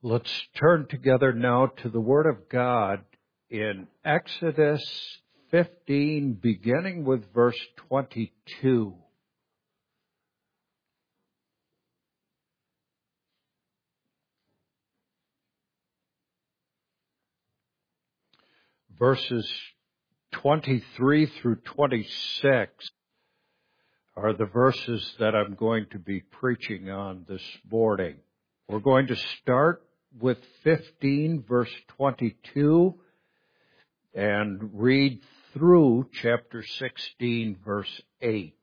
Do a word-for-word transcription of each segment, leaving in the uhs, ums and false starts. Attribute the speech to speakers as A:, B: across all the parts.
A: Let's turn together now to the Word of God in Exodus fifteen, beginning with verse twenty-two. Verses twenty-three through twenty-six are the verses that I'm going to be preaching on this morning. We're going to start with fifteen, verse twenty-two, and read through chapter sixteen, verse eight.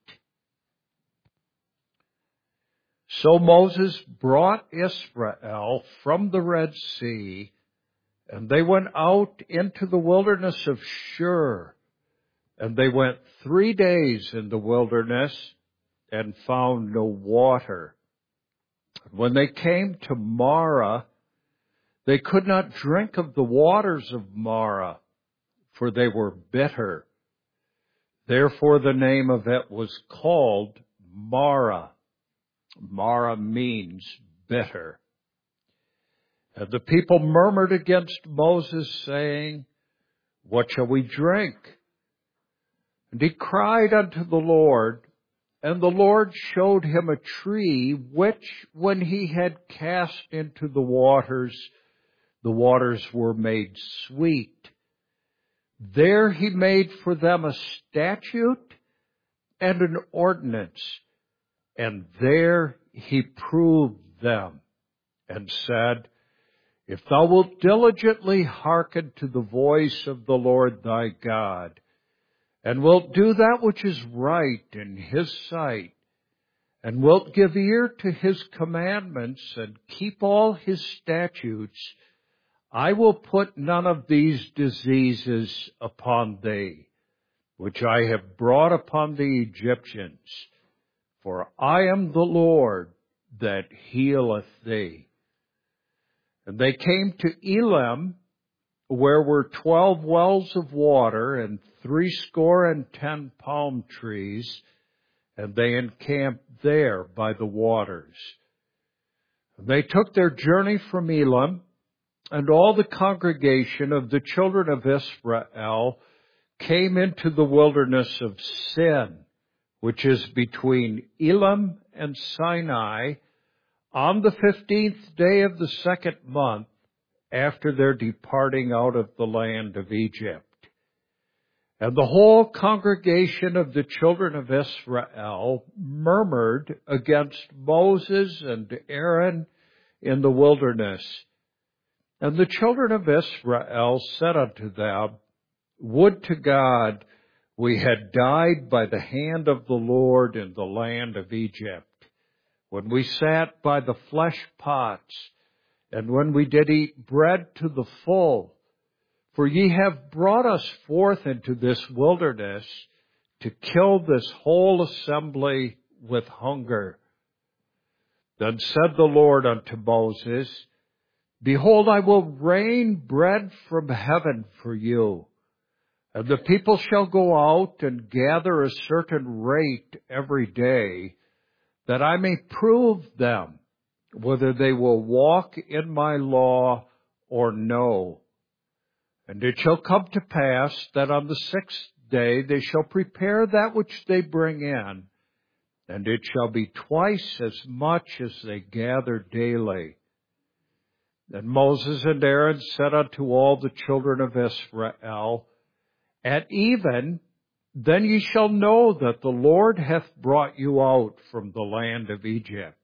A: So Moses brought Israel from the Red Sea, and they went out into the wilderness of Shur, and they went three days in the wilderness and found no water. When they came to Marah, they could not drink of the waters of Marah, for they were bitter. Therefore the name of it was called Marah. Marah means bitter. And the people murmured against Moses, saying, "What shall we drink?" And he cried unto the Lord, and the Lord showed him a tree, which, when he had cast into the waters, the waters were made sweet. There he made for them a statute and an ordinance, and there he proved them, and said, If thou wilt diligently hearken to the voice of the Lord thy God, and wilt do that which is right in his sight, and wilt give ear to his commandments, and keep all his statutes, I will put none of these diseases upon thee, which I have brought upon the Egyptians, for I am the Lord that healeth thee. And they came to Elim, where were twelve wells of water, and threescore and ten palm trees, and they encamped there by the waters. And they took their journey from Elim, and all the congregation of the children of Israel came into the wilderness of Sin, which is between Elim and Sinai, on the fifteenth day of the second month, after their departing out of the land of Egypt. And the whole congregation of the children of Israel murmured against Moses and Aaron in the wilderness. And the children of Israel said unto them, Would to God we had died by the hand of the Lord in the land of Egypt, when we sat by the flesh pots, and when we did eat bread to the full. For ye have brought us forth into this wilderness to kill this whole assembly with hunger. Then said the Lord unto Moses, Behold, I will rain bread from heaven for you, and the people shall go out and gather a certain rate every day, that I may prove them whether they will walk in my law or no. And it shall come to pass that on the sixth day they shall prepare that which they bring in, and it shall be twice as much as they gather daily. And Moses and Aaron said unto all the children of Israel, At even, then ye shall know that the Lord hath brought you out from the land of Egypt.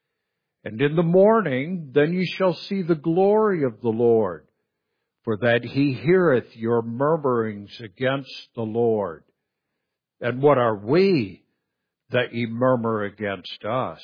A: And in the morning, then ye shall see the glory of the Lord, for that he heareth your murmurings against the Lord. And what are we that ye murmur against us?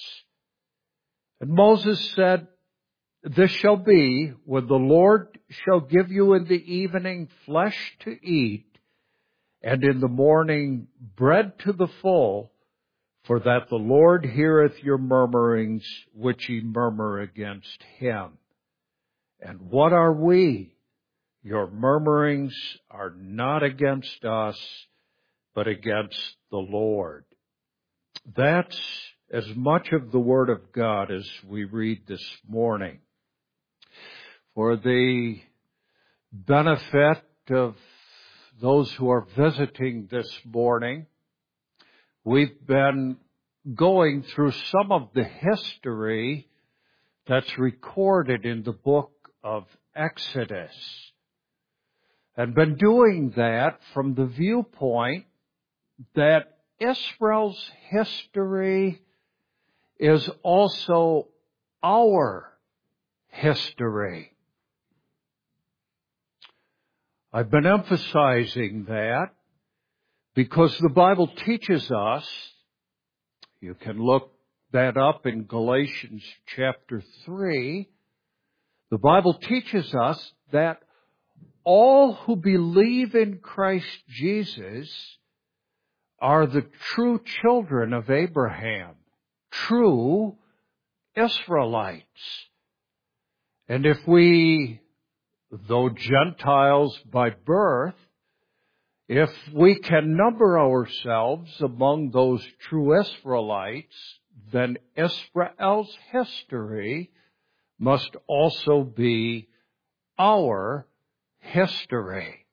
A: And Moses said, This shall be, when the Lord shall give you in the evening flesh to eat, and in the morning bread to the full, for that the Lord heareth your murmurings which ye murmur against him. And what are we? Your murmurings are not against us, but against the Lord. That's as much of the Word of God as we read this morning. for the benefit of those who are visiting this morning, we've been going through some of the history that's recorded in the book of Exodus, and been doing that from the viewpoint that Israel's history is also our history. I've been emphasizing that because the Bible teaches us, you can look that up in Galatians chapter three, the Bible teaches us that all who believe in Christ Jesus are the true children of Abraham, true Israelites. And if we, though Gentiles by birth, if we can number ourselves among those true Israelites, then Israel's history must also be our history.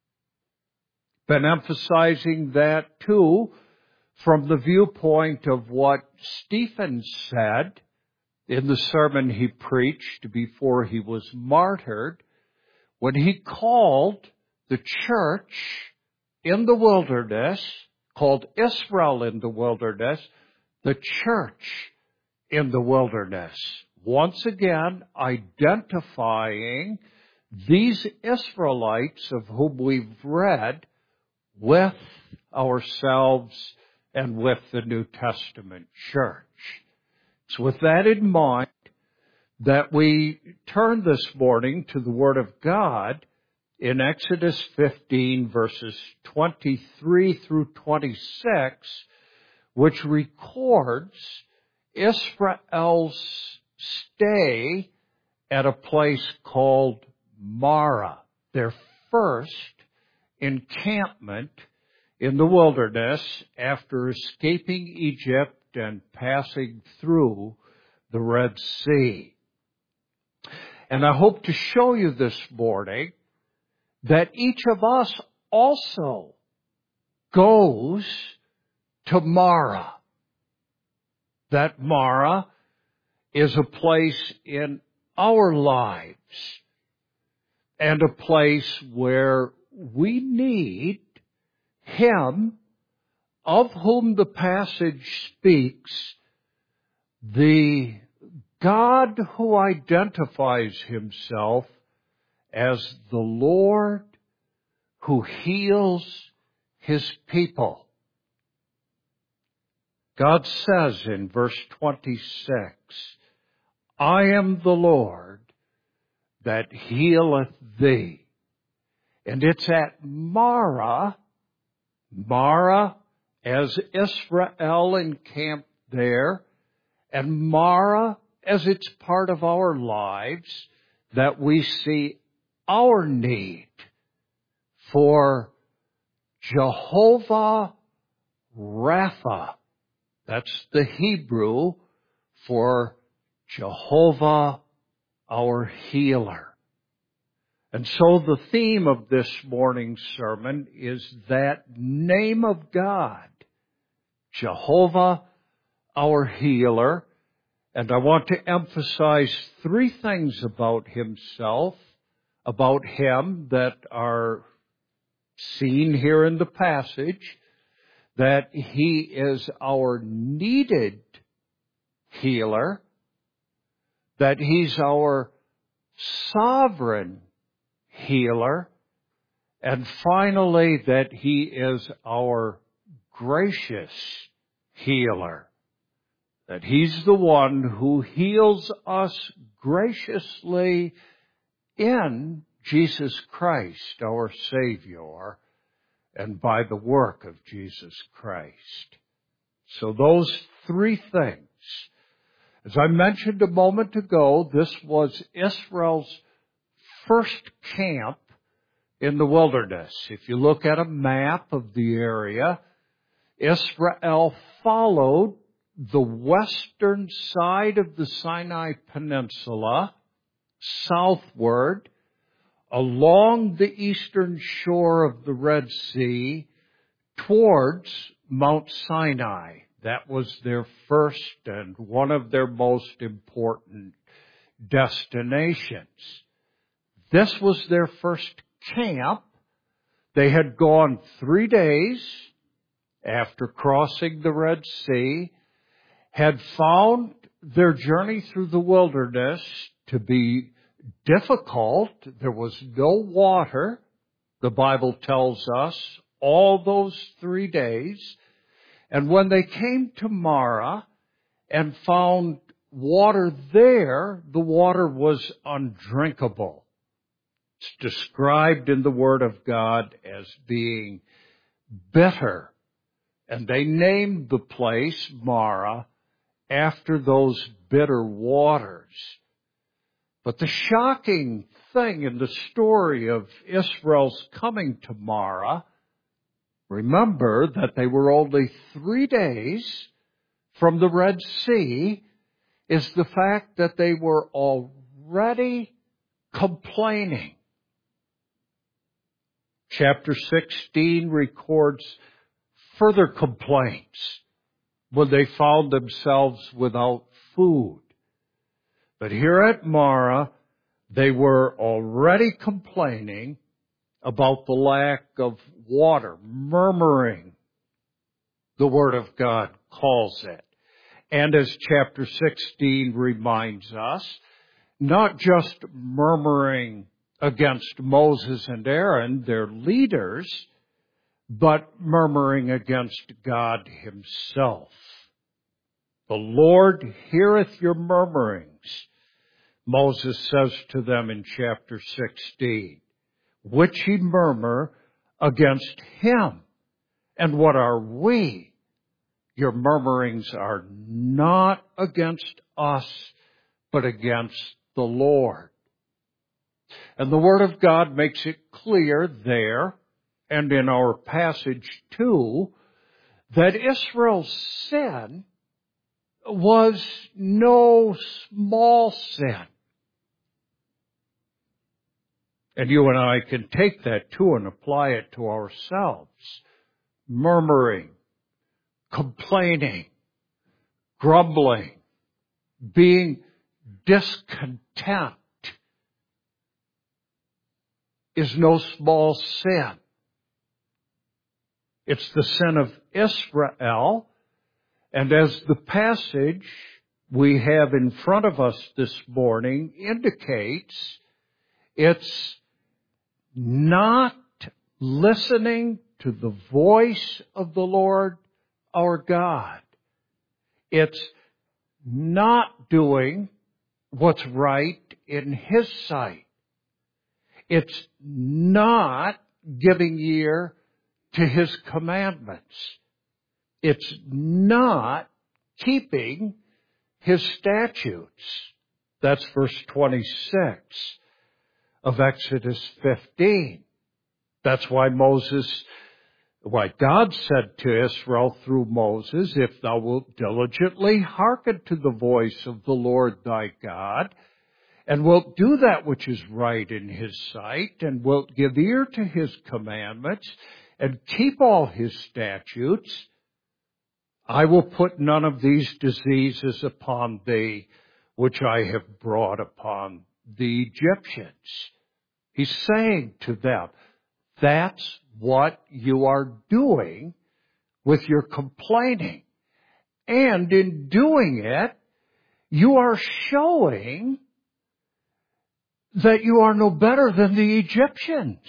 A: Been emphasizing that too from the viewpoint of what Stephen said in the sermon he preached before he was martyred, when he called the church in the wilderness, called Israel in the wilderness, the church in the wilderness. Once again, identifying these Israelites of whom we've read with ourselves and with the New Testament church. It's with that in mind that we turn this morning to the Word of God in Exodus fifteen, verses twenty-three through twenty-six, which records Israel's stay at a place called Marah, their first encampment in the wilderness after escaping Egypt and passing through the Red Sea. And I hope to show you this morning that each of us also goes to Marah. That Marah is a place in our lives and a place where we need Him of whom the passage speaks, the God who identifies Himself as the Lord who heals His people. God says in verse twenty-six, I am the Lord that healeth thee. And it's at Marah, Marah, as Israel encamped there, and Marah as it's part of our lives, that we see our need for Jehovah Rapha. That's the Hebrew for Jehovah our healer. And so the theme of this morning's sermon is that name of God, Jehovah our healer. And I want to emphasize three things about Himself, about Him that are seen here in the passage, that He is our needed healer, that He's our sovereign healer, and finally that He is our gracious healer. That He's the one who heals us graciously in Jesus Christ, our Savior, and by the work of Jesus Christ. So those three things. As I mentioned a moment ago, this was Israel's first camp in the wilderness. If you look at a map of the area, Israel followed the western side of the Sinai Peninsula southward along the eastern shore of the Red Sea towards Mount Sinai. That was their first and one of their most important destinations. This was their first camp. They had gone three days after crossing the Red Sea, had found their journey through the wilderness to be difficult. There was no water, the Bible tells us, all those three days. And when they came to Marah and found water there, the water was undrinkable. It's described in the Word of God as being bitter. And they named the place Marah after those bitter waters. But the shocking thing in the story of Israel's coming to Marah, remember that they were only three days from the Red Sea, is the fact that they were already complaining. Chapter sixteen records further complaints when they found themselves without food. But here at Marah, they were already complaining about the lack of water, murmuring, the Word of God calls it. And as chapter sixteen reminds us, not just murmuring against Moses and Aaron, their leaders, but murmuring against God Himself. The Lord heareth your murmurings, Moses says to them in chapter sixteen, which ye murmur against Him. And what are we? Your murmurings are not against us, but against the Lord. And the Word of God makes it clear there, and in our passage too, that Israel's sin was no small sin. And you and I can take that too and apply it to ourselves. Murmuring, complaining, grumbling, being discontent is no small sin. It's the sin of Israel. And as the passage we have in front of us this morning indicates, it's not listening to the voice of the Lord our God. It's not doing what's right in His sight. It's not giving ear to His commandments. It's not keeping His statutes. That's verse twenty-six of Exodus fifteen. That's why Moses, why God said to Israel through Moses, if thou wilt diligently hearken to the voice of the Lord thy God, and wilt do that which is right in His sight, and wilt give ear to His commandments, and keep all His statutes, I will put none of these diseases upon thee, which I have brought upon the Egyptians. He's saying to them, that's what you are doing with your complaining. And in doing it, you are showing that you are no better than the Egyptians,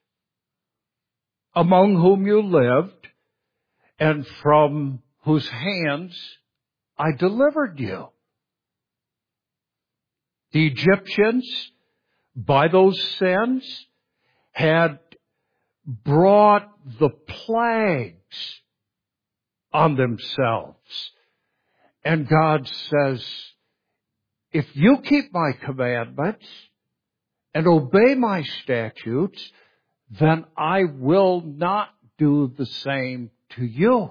A: among whom you lived, and from whose hands I delivered you. The Egyptians, by those sins, had brought the plagues on themselves. And God says, if you keep my commandments and obey my statutes, then I will not do the same to you.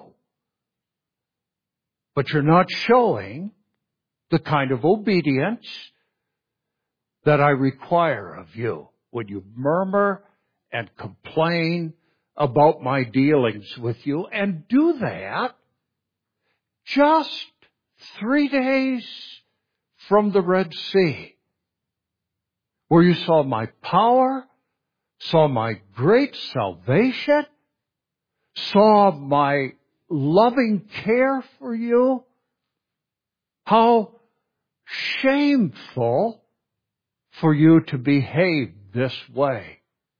A: But you're not showing the kind of obedience that I require of you when you murmur and complain about my dealings with you, and do that just three days from the Red Sea, where you saw my power, saw my great salvation, saw my loving care for you. How shameful for you to behave this way.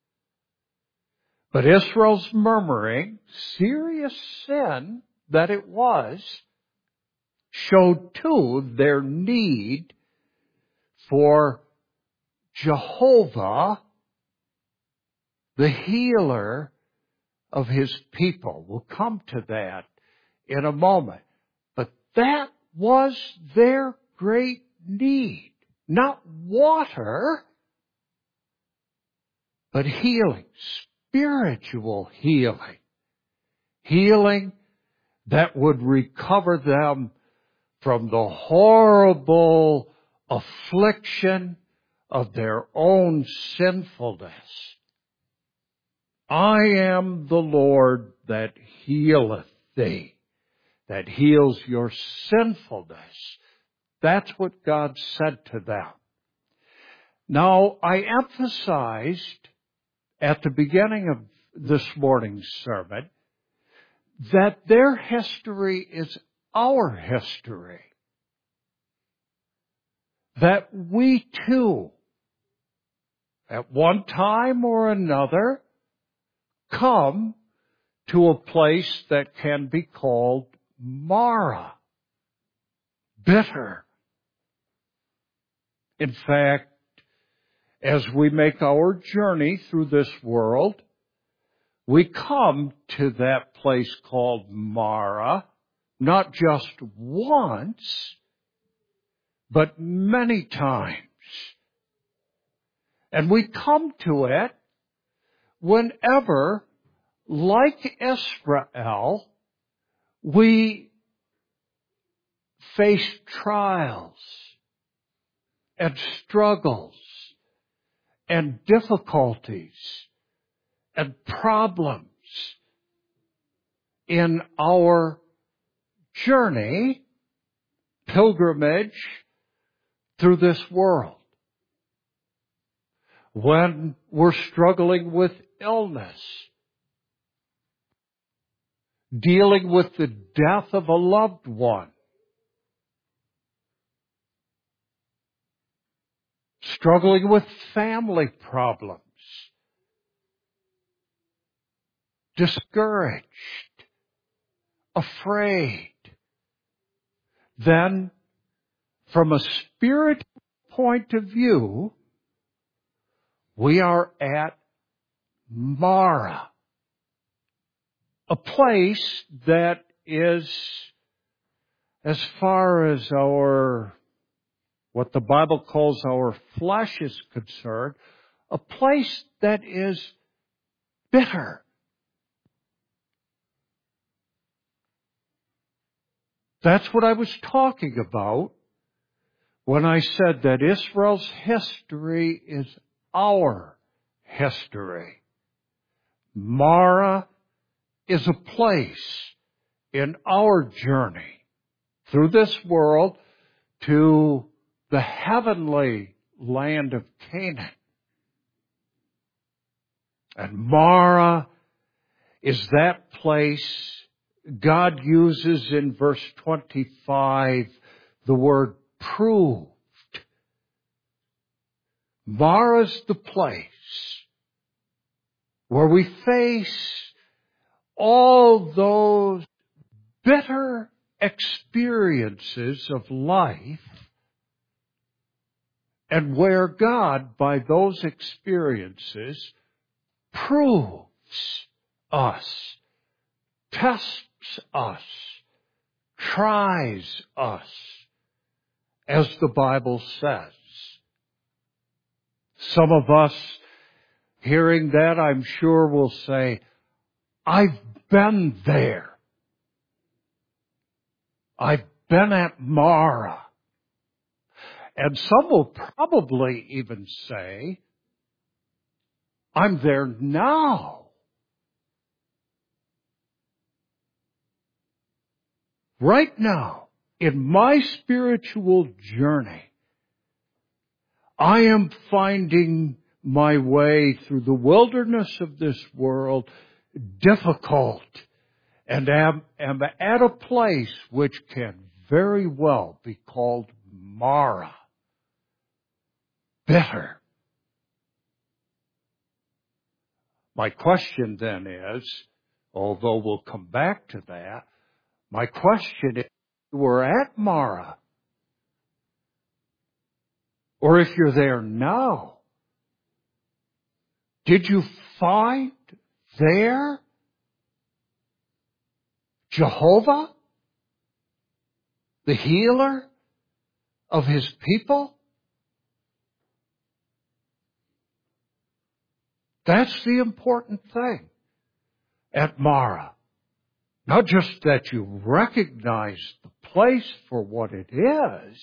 A: But Israel's murmuring, serious sin that it was, showed too their need for Jehovah, the healer of his people. We'll come to that in a moment. But that was their great need. Not water, but healing, spiritual healing. Healing that would recover them from the horrible affliction of their own sinfulness. I am the Lord that healeth thee, that heals your sinfulness. That's what God said to them. Now, I emphasized at the beginning of this morning's sermon that their history is our history. That we too, at one time or another, come to a place that can be called Mara, bitter. In fact, as we make our journey through this world, we come to that place called Mara, not just once, but many times. And we come to it whenever, like Israel, we face trials and struggles and difficulties and problems in our journey, pilgrimage through this world. When we're struggling with illness, dealing with the death of a loved one, struggling with family problems, discouraged, afraid, then from a spiritual point of view, we are at Mara, a place that is, as far as our, what the Bible calls our flesh is concerned, a place that is bitter. That's what I was talking about when I said that Israel's history is our history. Mara is a place in our journey through this world to the heavenly land of Canaan. And Mara is that place God uses in verse twenty-five the word proved. Mara's the place where we face all those bitter experiences of life, and where God, by those experiences, proves us, tests us, tries us, as the Bible says. Some of us, hearing that, I'm sure will say, I've been there. I've been at Mara. And some will probably even say, I'm there now. Right now, in my spiritual journey, I am finding my way through the wilderness of this world difficult, and am, am at a place which can very well be called Mara, bitter. My question then is, although we'll come back to that, my question is, we're at Mara, or if you're there now, did you find there Jehovah, the healer of His people? That's the important thing at Mara. Not just that you recognize the place for what it is,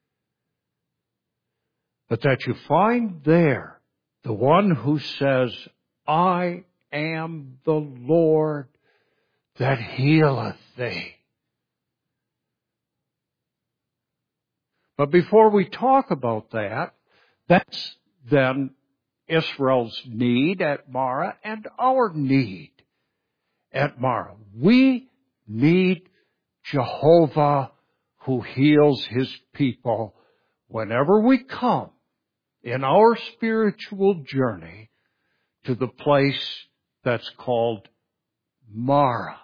A: but that you find there the one who says, I am the Lord that healeth thee. But before we talk about that, that's then Israel's need at Mara and our need at Mara. We need Jehovah who heals His people whenever we come in our spiritual journey to the place that's called Mara.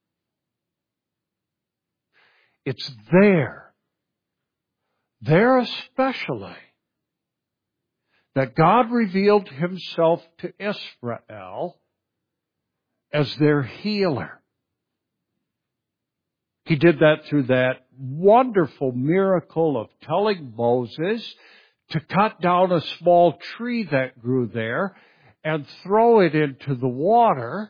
A: It's there, there especially, that God revealed Himself to Israel as their healer. He did that through that wonderful miracle of telling Moses to cut down a small tree that grew there and throw it into the water,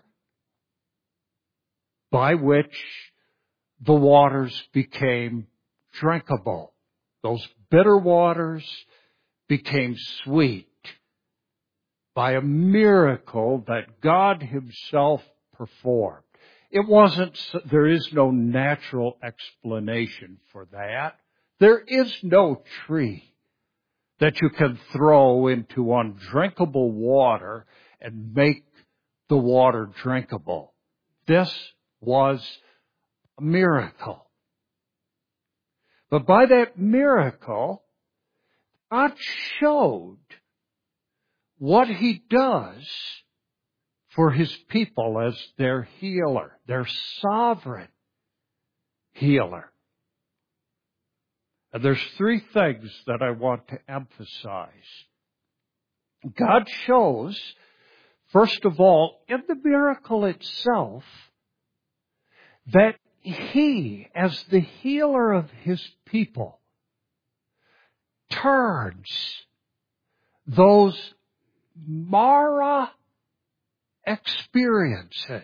A: by which the waters became drinkable. Those bitter waters became sweet by a miracle that God Himself performed. It wasn't, there is no natural explanation for that. There is no tree that you can throw into undrinkable water and make the water drinkable. This was a miracle. But by that miracle, God showed what He does for His people as their healer, their sovereign healer. And there's three things that I want to emphasize. God shows, first of all, in the miracle itself, that He, as the healer of His people, turns those Mara experiences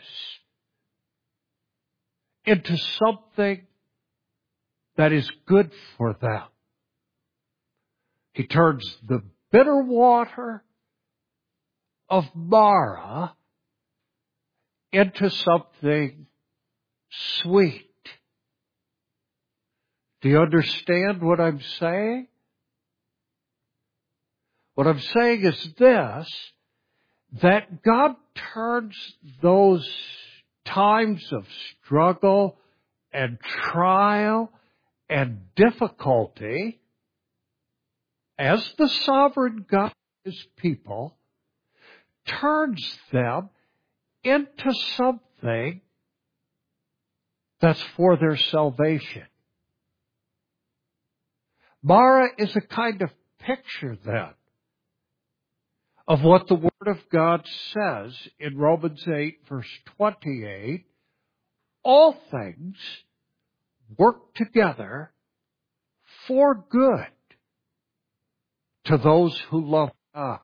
A: into something that is good for them. He turns the bitter water of Mara into something sweet. Do you understand what I'm saying? What I'm saying is this, that God turns those times of struggle and trial and difficulty, as the sovereign God of His people, turns them into something that's for their salvation. Mara is a kind of picture then of what the Word of God says in Romans eight, verse twenty-eight, all things work together for good to those who love God.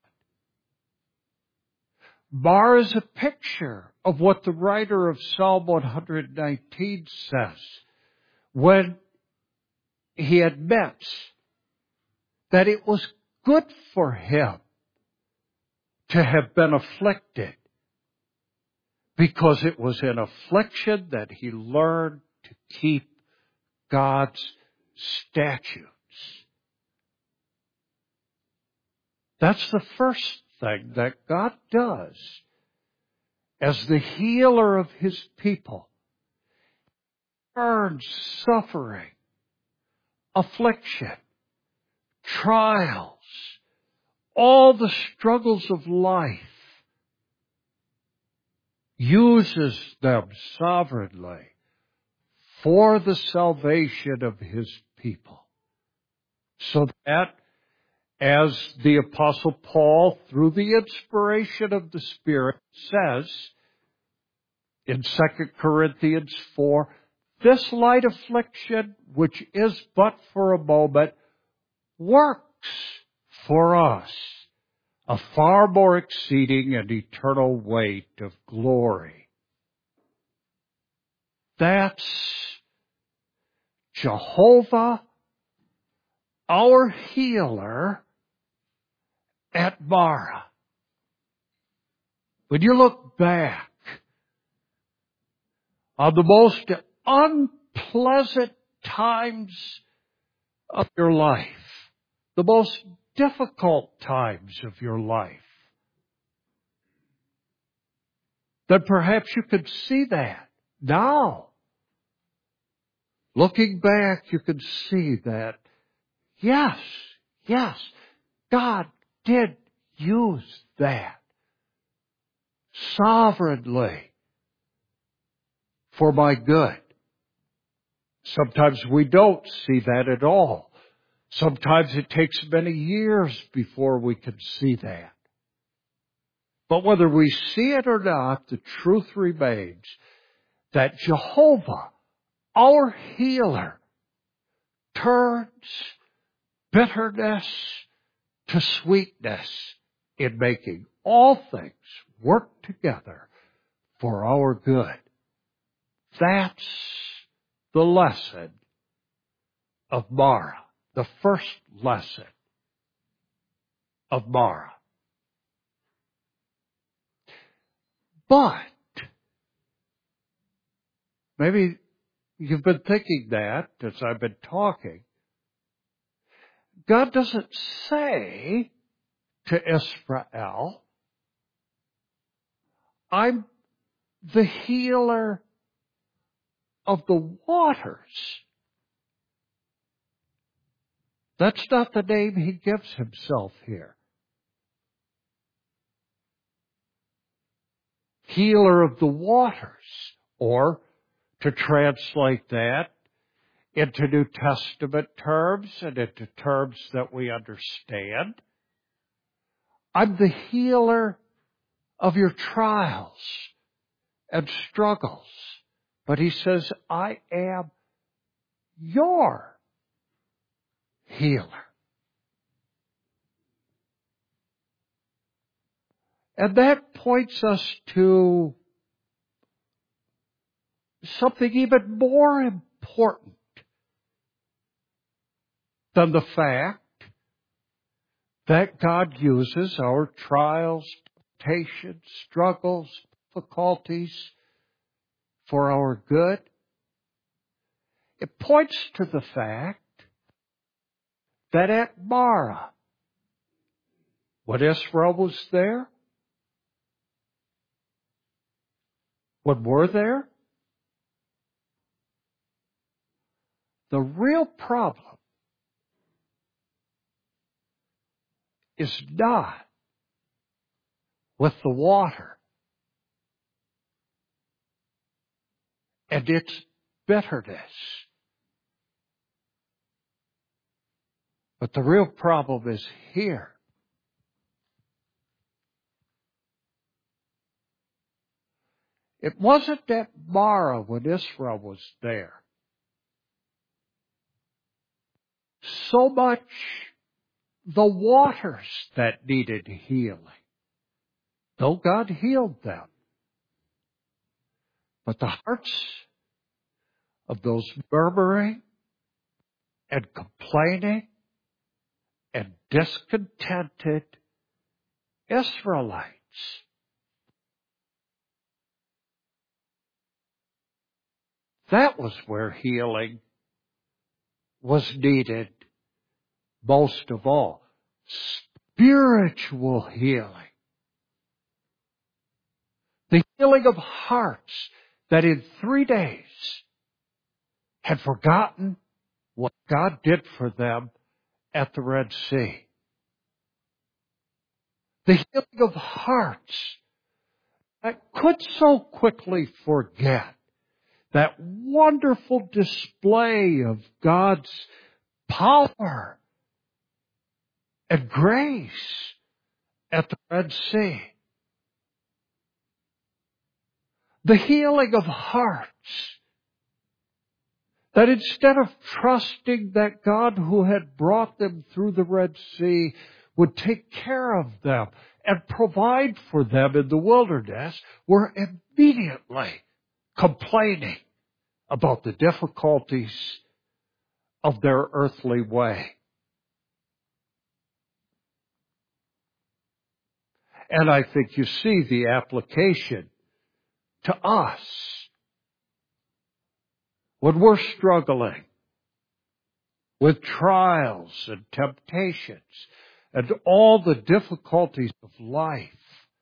A: Mara is a picture of what the writer of Psalm one nineteen says when he admits that it was good for him to have been afflicted, because it was in affliction that he learned to keep God's statutes. That's the first thing that God does as the healer of his people. He turns suffering, affliction, trials, all the struggles of life, uses them sovereignly for the salvation of his people. So that, as the Apostle Paul, through the inspiration of the Spirit, says in Second Corinthians four, this light affliction, which is but for a moment, works for us a far more exceeding and eternal weight of glory. That's Jehovah, our healer, at Marah. When you look back on the most unpleasant times of your life, the most difficult times of your life, then perhaps you could see that now. Looking back, you can see that, yes, yes, God did use that sovereignly for my good. Sometimes we don't see that at all. Sometimes it takes many years before we can see that. But whether we see it or not, the truth remains that Jehovah, our healer, turns bitterness to sweetness in making all things work together for our good. That's the lesson of Marah, the first lesson of Marah. But maybe you've been thinking that as I've been talking. God doesn't say to Israel, I'm the healer of the waters. That's not the name he gives himself here. Healer of the waters, or to translate that into New Testament terms and into terms that we understand, I'm the healer of your trials and struggles. But he says, I am your healer. And that points us to something even more important than the fact that God uses our trials, temptations, struggles, difficulties for our good. It points to the fact that at Marah, when Israel was there, when we're there, the real problem is not with the water and its bitterness. But the real problem is here. It wasn't at Marah when Israel was there so much the waters that needed healing, though God healed them. But the hearts of those murmuring and complaining and discontented Israelites. That was where healing was needed most of all. Spiritual healing. The healing of hearts that in three days had forgotten what God did for them at the Red Sea. The healing of hearts that could so quickly forget that wonderful display of God's power and grace at the Red Sea. The healing of hearts that instead of trusting that God who had brought them through the Red Sea would take care of them and provide for them in the wilderness, were immediately complaining about the difficulties of their earthly way. And I think you see the application to us when we're struggling with trials and temptations and all the difficulties of life.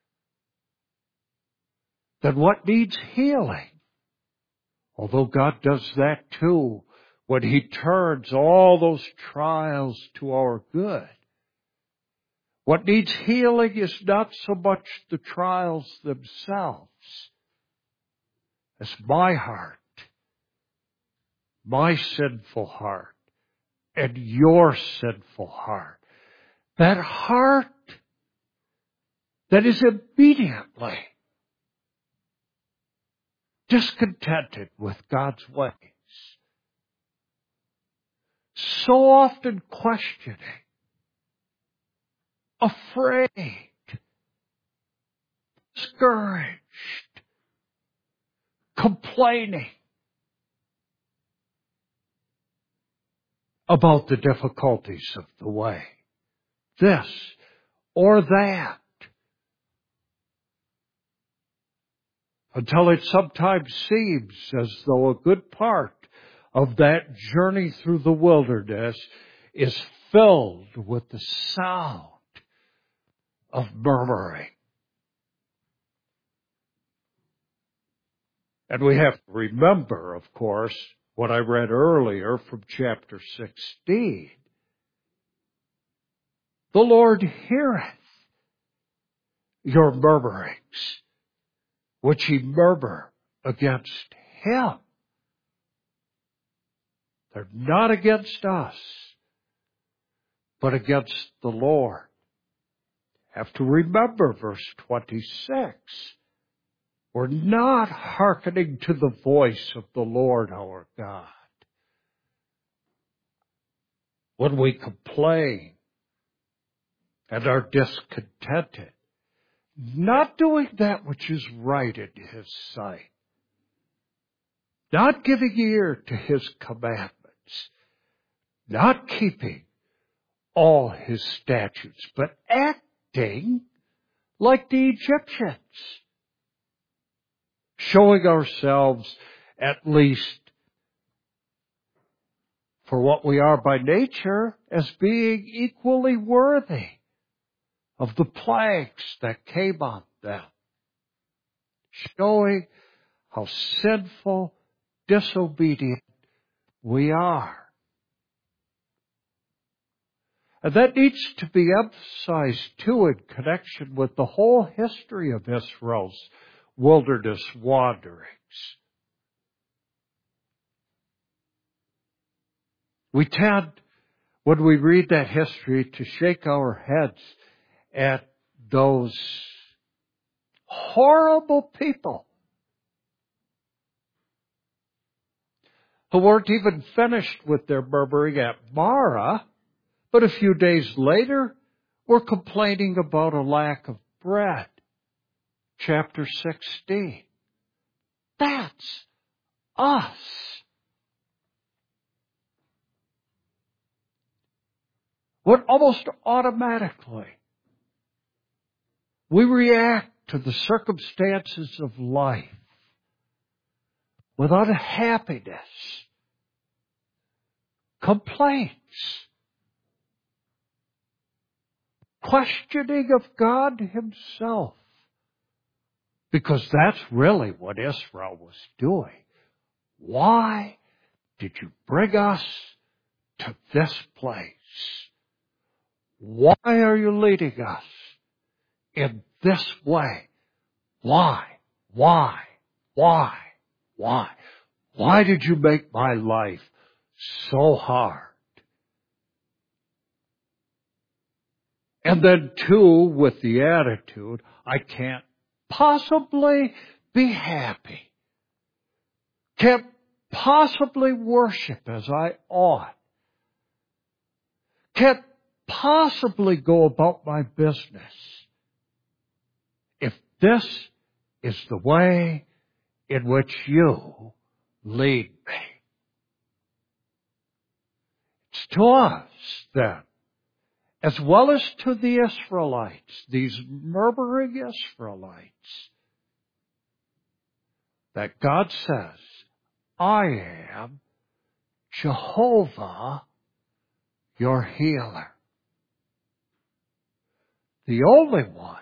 A: Then what needs healing? Although God does that too, when He turns all those trials to our good. What needs healing is not so much the trials themselves as my heart, my sinful heart, and your sinful heart. That heart that is immediately discontented with God's ways. So often questioning, afraid, discouraged, complaining about the difficulties of the way. This or that. Until it sometimes seems as though a good part of that journey through the wilderness is filled with the sound of murmuring. And we have to remember, of course, what I read earlier from chapter sixteen. The Lord heareth your murmurings, which ye murmur against Him. They're not against us, but against the Lord. Have to remember verse twenty-six. We're not hearkening to the voice of the Lord our God. When we complain and are discontented, not doing that which is right in His sight, not giving ear to His commandments, not keeping all His statutes, but acting like the Egyptians, showing ourselves at least for what we are by nature as being equally worthy of the plagues that came on them, showing how sinful, disobedient we are. And that needs to be emphasized too in connection with the whole history of Israel's wilderness wanderings. We tend, when we read that history, to shake our heads at those horrible people who weren't even finished with their murmuring at Marah, but a few days later were complaining about a lack of bread. Chapter sixteen. That's us. But almost automatically, we react to the circumstances of life with unhappiness, complaints, questioning of God Himself. Because that's really what Israel was doing. Why did you bring us to this place? Why are you leading us in this way? Why? Why? Why? Why? Why did you make my life so hard? And then too, with the attitude, I can't possibly be happy. Can't possibly worship as I ought. Can't possibly go about my business if this is the way in which you lead me. It's to us, then, as well as to the Israelites, these murmuring Israelites, that God says, I am Jehovah, your healer. The only one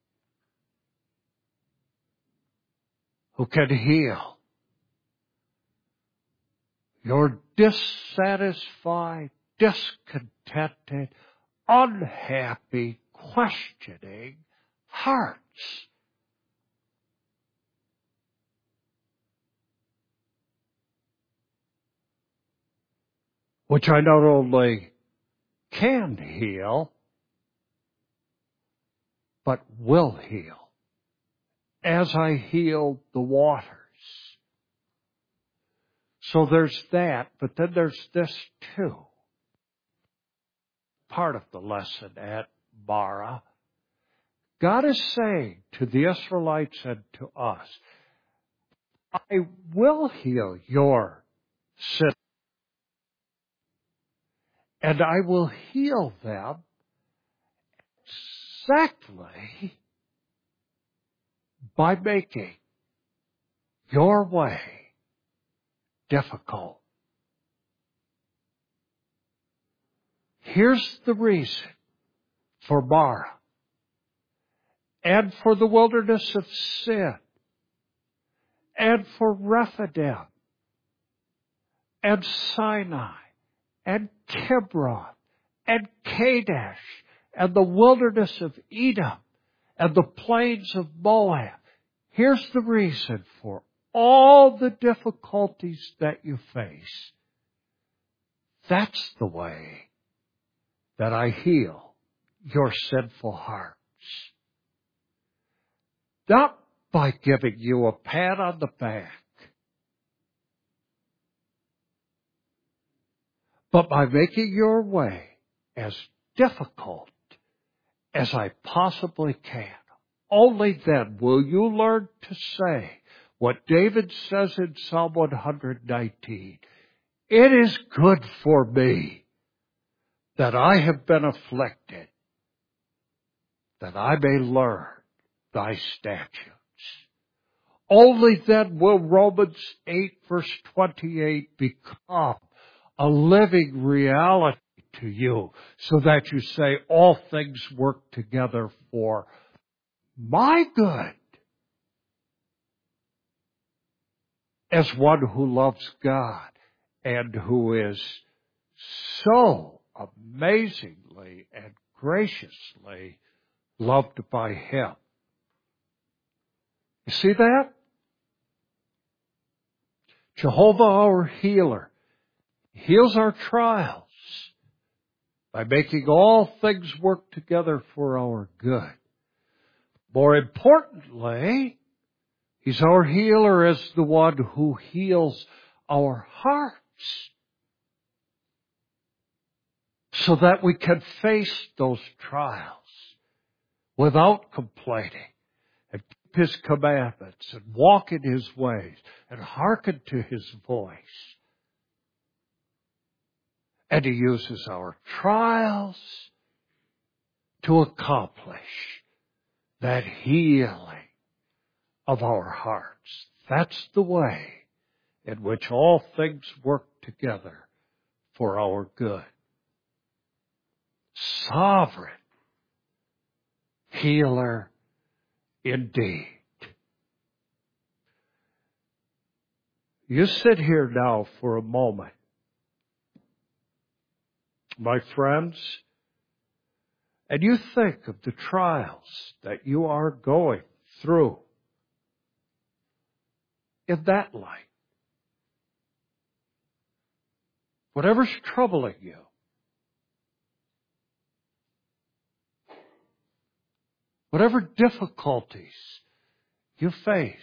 A: who can heal your dissatisfied, discontented, unhappy, questioning hearts. Which I not only can heal, but will heal, as I heal the waters. So there's that, but then there's this too. Part of the lesson at Marah. God is saying to the Israelites and to us, I will heal your sin. And I will heal them exactly by making your way difficult. Here's the reason for Marah and for the wilderness of Sin and for Rephidim and Sinai and Kibroth and Kadesh and the wilderness of Edom and the plains of Moab. Here's the reason for all the difficulties that you face. That's the way that I heal your sinful hearts. Not by giving you a pat on the back, but by making your way as difficult as I possibly can. Only then will you learn to say what David says in Psalm one nineteen. It is good for me that I have been afflicted, that I may learn thy statutes. Only then will Romans eight verse twenty-eight become a living reality to you, so that you say all things work together for my good, as one who loves God and who is so amazingly and graciously loved by Him. You see that? Jehovah, our healer, heals our trials by making all things work together for our good. More importantly, He's our healer as the one who heals our hearts, so that we can face those trials without complaining and keep His commandments and walk in His ways and hearken to His voice. And He uses our trials to accomplish that healing of our hearts. That's the way in which all things work together for our good. Sovereign healer indeed. You sit here now for a moment, my friends, and you think of the trials that you are going through in that light. Whatever's troubling you, whatever difficulties you face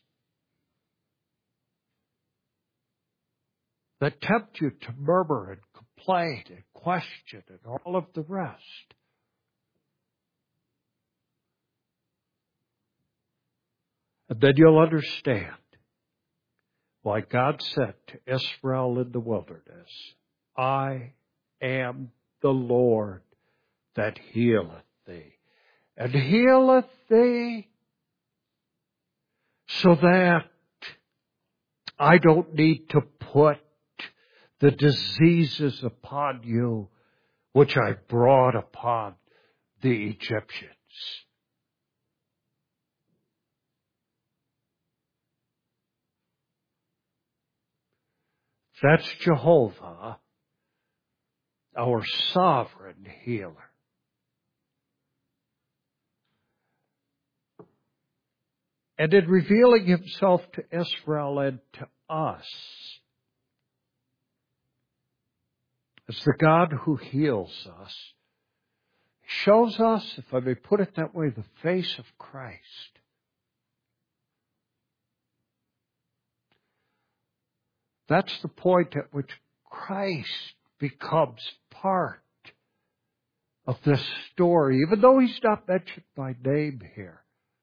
A: that tempt you to murmur and complain and question and all of the rest, and then you'll understand why God said to Israel in the wilderness, I am the Lord that healeth thee, and healeth thee so that I don't need to put the diseases upon you which I brought upon the Egyptians. That's Jehovah, our sovereign healer. And in revealing himself to Israel and to us as the God who heals us, shows us, if I may put it that way, the face of Christ. That's the point at which Christ becomes part of this story, even though he's not mentioned by name here.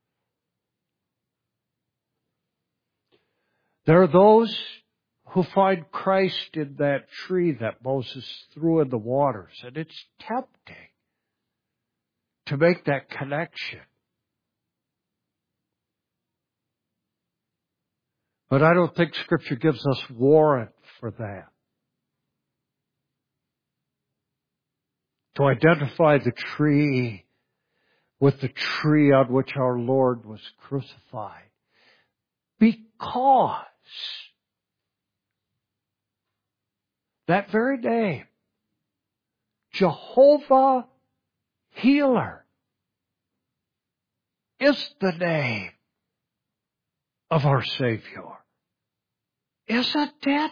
A: There are those who find Christ in that tree that Moses threw in the waters, and it's tempting to make that connection. But I don't think Scripture gives us warrant for that. To identify the tree with the tree on which our Lord was crucified. Because that very name, Jehovah Healer, is the name of our Savior. Isn't it?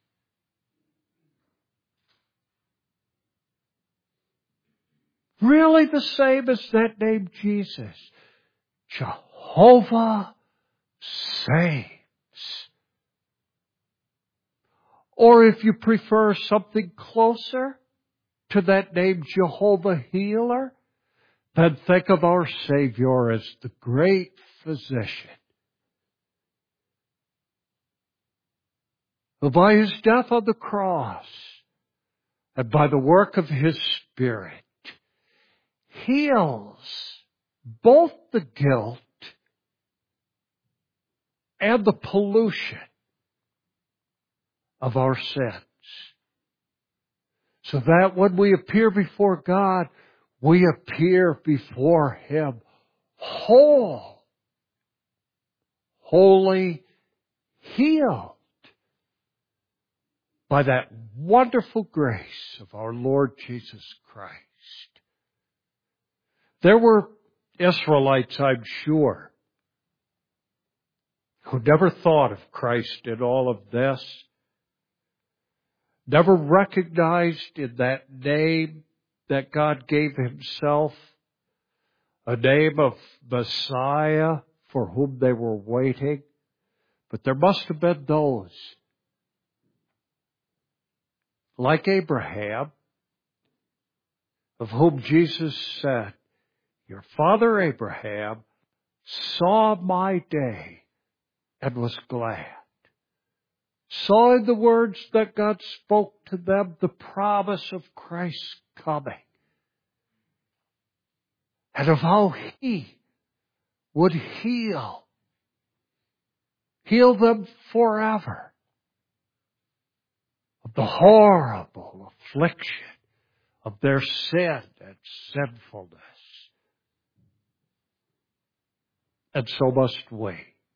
A: Really the same as that name Jesus. Jehovah saves. Or if you prefer something closer to that name Jehovah Healer, then think of our Savior as the great physician, who by his death on the cross and by the work of his Spirit heals both the guilt and the pollution of our sins, so that when we appear before God, we appear before him whole, wholly healed by that wonderful grace of our Lord Jesus Christ. There were Israelites, I'm sure, who never thought of Christ in all of this, never recognized in that name that God gave himself, a name of Messiah for whom they were waiting. But there must have been those, like Abraham, of whom Jesus said, your father Abraham saw my day and was glad. Saw in the words that God spoke to them the promise of Christ's coming. and of how He would heal, heal them forever of the horrible affliction of their sin and sinfulness. And so must we.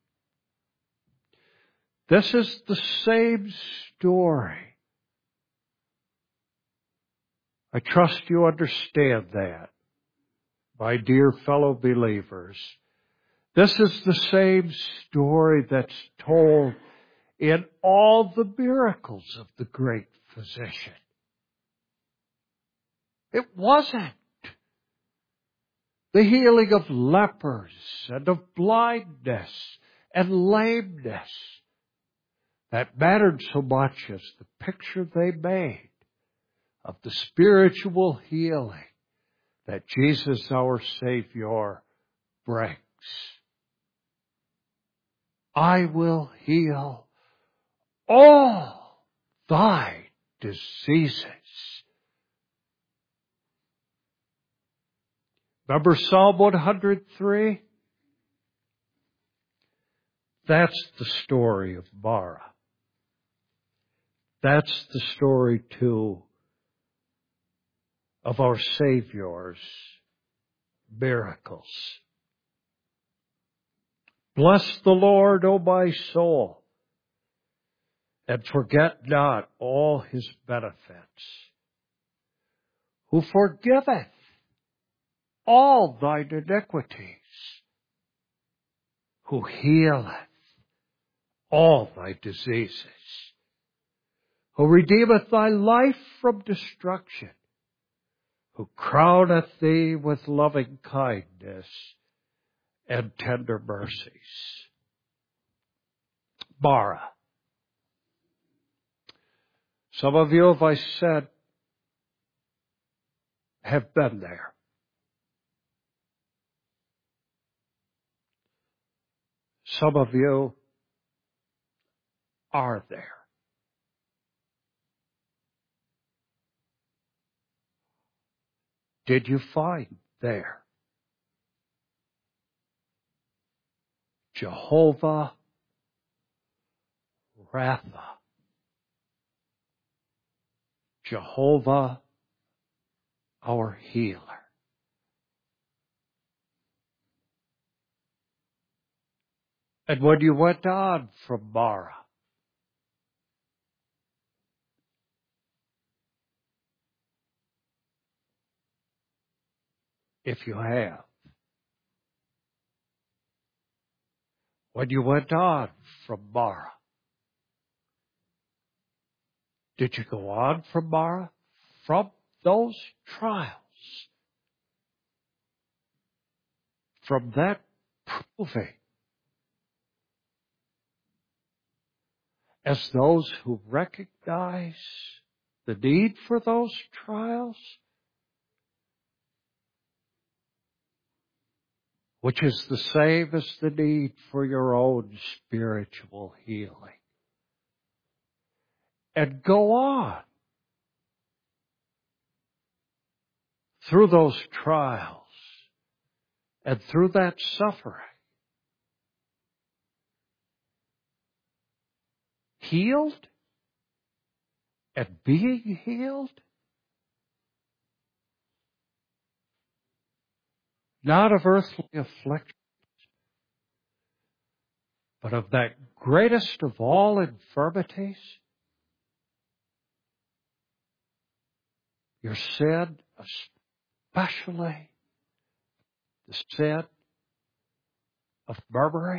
A: This is the same story. I trust you understand that, my dear fellow believers. This is the same story that's told in all the miracles of the great physician. It wasn't the healing of lepers and of blindness and lameness that mattered so much as the picture they made of the spiritual healing that Jesus our Savior brings. I will heal all thy diseases. Remember Psalm one hundred three? That's the story of Mara. That's the story, too, of our Savior's miracles. Bless the Lord, O my soul, and forget not all His benefits, who forgiveth all thine iniquities, who healeth all thy diseases, who redeemeth thy life from destruction, who crowneth thee with loving kindness and tender mercies. Mara. Some of you, as I said, have been there. Some of you are there. Did you find there Jehovah Rapha, Jehovah our healer? And when you went on from Mara, if you have, when you went on from Mara, did you go on from Mara? From those trials, from that proving, as those who recognize the need for those trials, which is the same as the need for your own spiritual healing. And go on through those trials and through that suffering, healed and being healed, not of earthly affliction, but of that greatest of all infirmities, your sin, especially the sin of murmuring.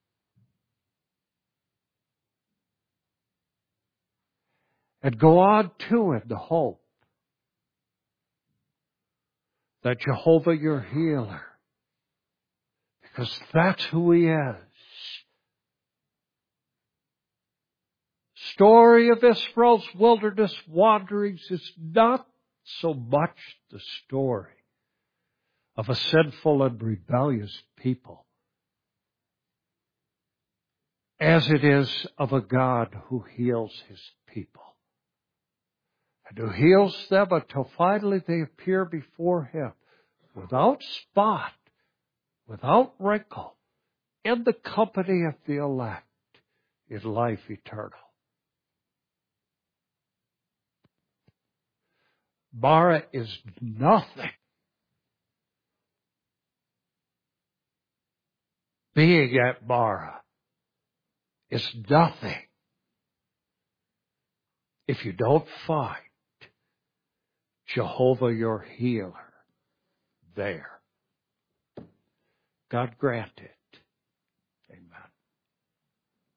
A: And go on to in the hope that Jehovah your healer, because that's who He is. Story of Israel's wilderness wanderings is not so much the story of a sinful and rebellious people as it is of a God who heals His people, and who heals them until finally they appear before Him, without spot, without wrinkle, in the company of the elect, in life eternal. Mara is nothing. Being at Mara is nothing if you don't find Jehovah your healer there. God grant it.